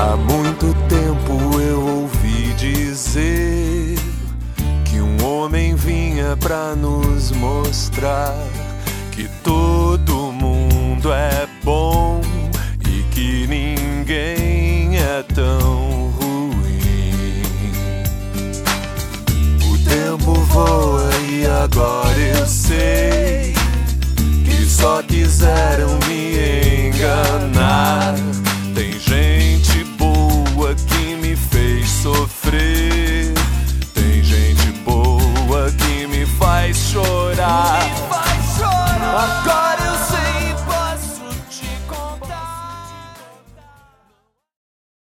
Há muito tempo eu ouvi dizer que um homem vinha pra nos mostrar que todo mundo é bom e que ninguém é tão ruim. O tempo voa e agora eu sei que só quiseram